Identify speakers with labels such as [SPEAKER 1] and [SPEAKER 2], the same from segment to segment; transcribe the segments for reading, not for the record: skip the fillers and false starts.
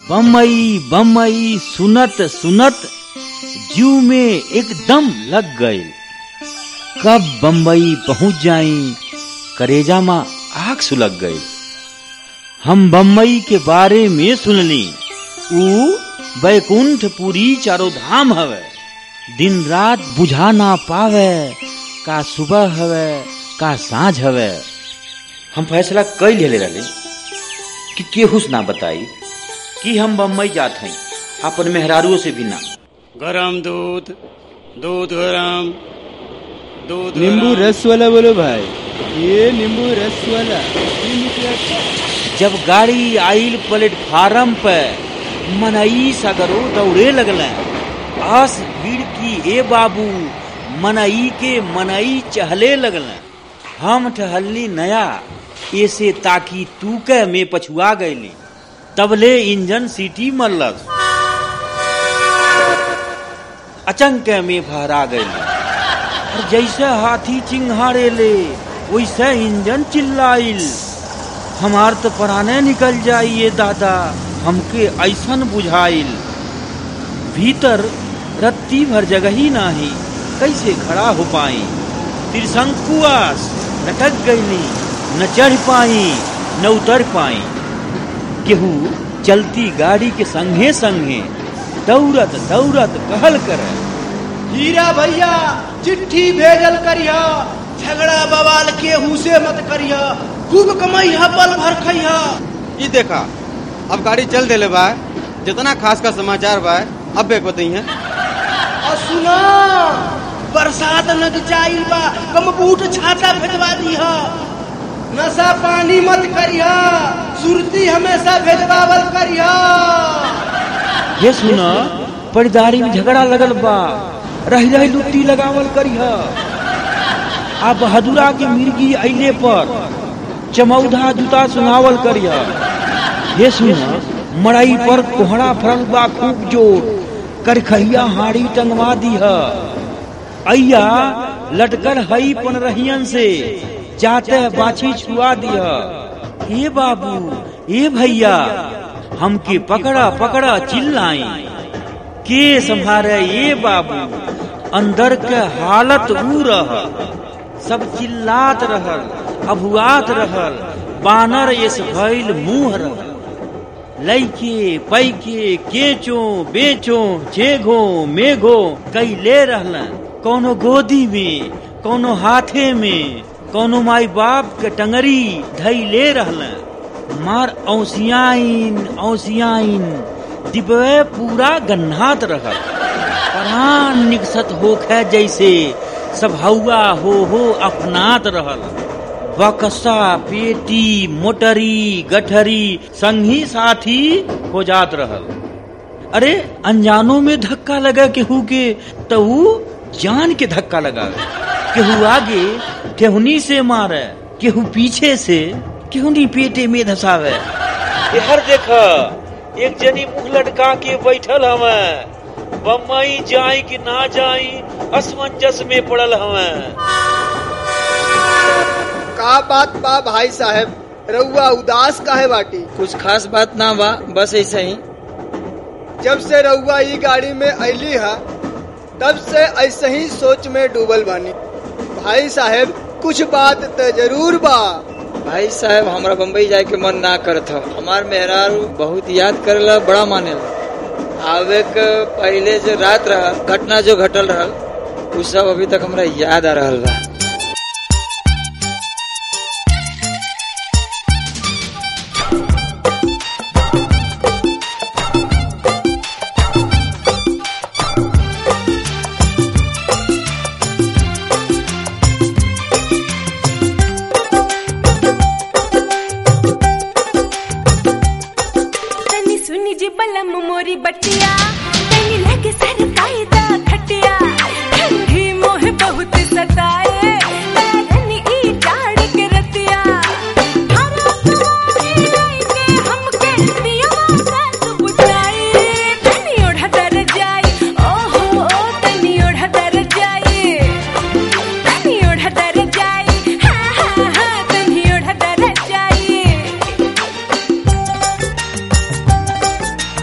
[SPEAKER 1] बम्बई बम्बई सुनत सुनत जू में एकदम लग गए। कब बम्बई पहुंच जाई करेजा में आग सुलग गए। हम बम्बई के बारे में सुनली, ऊ बैकुंठपुरी चारों धाम हवे, दिन रात बुझा ना पावे, का सुबह हवे का सांझ हवे। हम फैसला कई ले रहे कि केहू ना बताई कि हम बम्बई जात हई, अपन मेहरारुओं से भी ना।
[SPEAKER 2] गरम दूध, दूध गरम, दूध
[SPEAKER 3] नींबू रस वाला बोलो भाई, ये नींबू रस वाला।
[SPEAKER 1] जब गाड़ी आइल प्लेटफार्म पे मनई सगरो दौड़े लगले। आस भीड़ की ए बाबू मनई के मनई चहले लगले। हम टहलनी नया ऐसे ताकि तू के में पछुआ गईली। तबले इंजन सीटी मरलस, अचंक में भरा गईली। और जैसे हाथी चिंघाड़े ले वैसे इंजन चिल्लाइल। हमार तो पराने निकल जाइए दादा, हमके ऐसन बुझाइल। भीतर रत्ती भर जगह ही नाही, कैसे खड़ा हो पाई। त्रिशंकुआस लटक गईली, न चढ़ पाई न उतर पाई। केहू चलती गाड़ी के संगे संगे दौड़त दौड़त कहल करे,
[SPEAKER 4] हीरा भैया चिट्ठी भेजल करिया, झगड़ा बवाल केहू से मत करिया, खूब कमाइया पल भर खइया।
[SPEAKER 3] ये देखा अब गाड़ी चल देले बा, जितना खास का समाचार बा अब बेक बताइए।
[SPEAKER 4] और सुना बरसात लग जाइल बा, कम बूट छाता भेजवा दीहा। नशा पानी मत करिया, सुरती हमेशा भेजवावल करिया।
[SPEAKER 1] ये सुना परिदारी में झगड़ा लगल बा, रही रही लुट्टी लगावल करिया। आ बहादुरा के मिर्गी अइले पर चमौधा जूता सुनावल करिया। ये सुना मड़ई पर कोहड़ा फरल बा खूब जोर, करखरिया हाड़ी टंगवा दीह। अय्या लटकल हई पनरहियन से, जाते बाछी छुआ दिया। ए बाबू ए भैया हमके पकड़ा पकड़ा चिल्लाई, के संभारे ए बाबू। अंदर के हालत ऊ रहल, सब चिल्लात रहल, अभुआत रहल। बानर एस भइल मुंह रहल। लइके पैके केचो बेचो जेघो मेघो कैले रहलन। कोनो गोदी में, कोनो हाथे में, कोनो माई बाप के टंगरी धैले रहलन। मार औसियाइन औसियाइन दिबे पूरा गन्हात रहल। प्राण निकसत होखे जैसे सब हौआ हो अपनात रहल। बक्सा पेटी मोटरी गठरी संगी साथी हो जात रहल। अरे अनजानों में धक्का लगा केहू के तो ऊ जान के धक्का लगावे। केहू आगे केहुनी से मारे, केहू पीछे से, केहुनी पेटे में धसावे। हर देखा एक जनी मुंह लटका के बैठल हमें। बम्बई जाई कि ना जाई असमंजस में पड़ल हमें।
[SPEAKER 4] का बात बा भाई साहब, रउआ उदास काहे बाटी?
[SPEAKER 5] कुछ खास बात ना बा, बस ऐसा ही।
[SPEAKER 4] जब से रउआ ई गाड़ी में अइली हा तब से ऐसे ही सोच में डूबल बानी। भाई साहब कुछ बात तो जरूर बा।
[SPEAKER 5] भाई साहब हमरा बम्बई जाए के मन ना करत ह। हमार मेहरारू बहुत याद करेला, बड़ा मानेला। आवे के पहले जो रात रहल, घटना जो घटल रहल, उ सब अभी तक हमरा याद आ रहल बा।
[SPEAKER 6] मोरी बटिया तनी लगे सर कायदा खटिया, ठंडी मोह बहुत सताए। बैरनी ई डाड़ के रतिया, हरा तुम्हारी के हमके पियवा साथ बुझाई। तनी ओढ़ा तर जाई, ओहो तनी ओढ़ा तर जाई, तनी ओढ़ा तर जाई, हाँ तनी ओढ़ा तर जाई।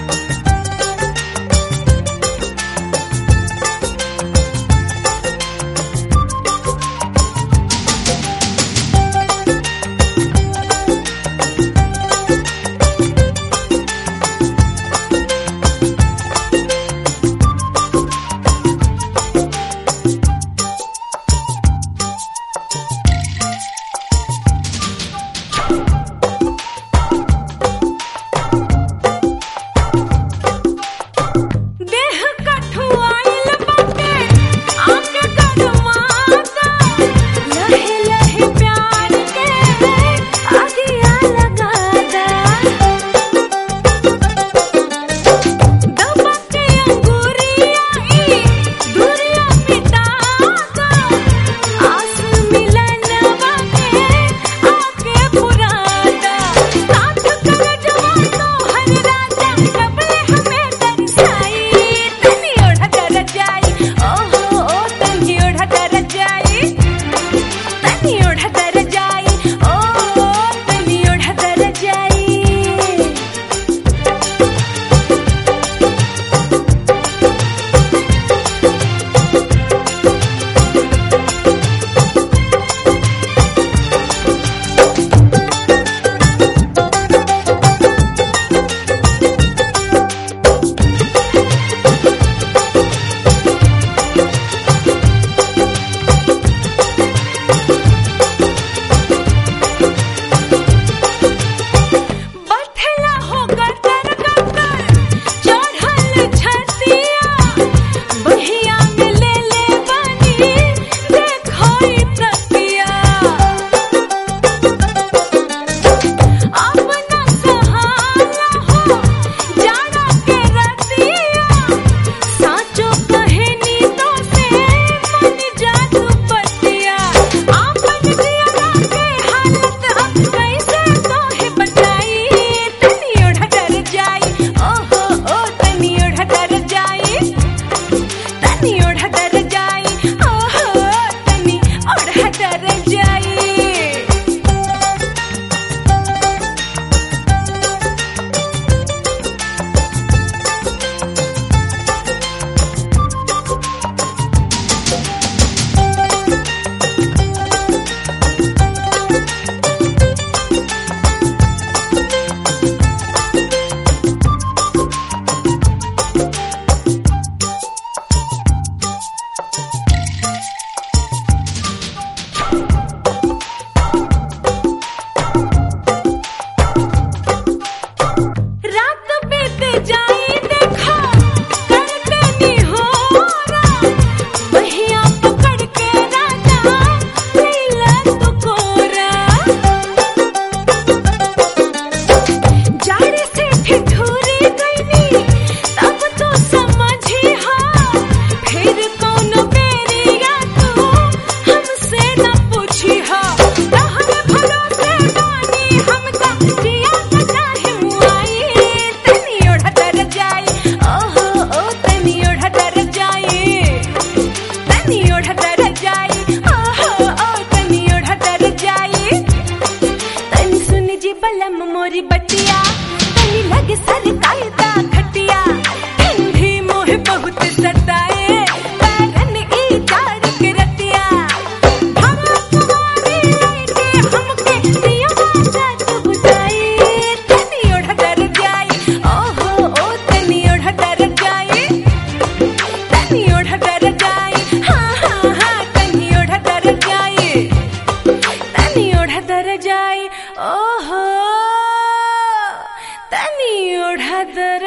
[SPEAKER 6] ओहो तनी ओढ़ा द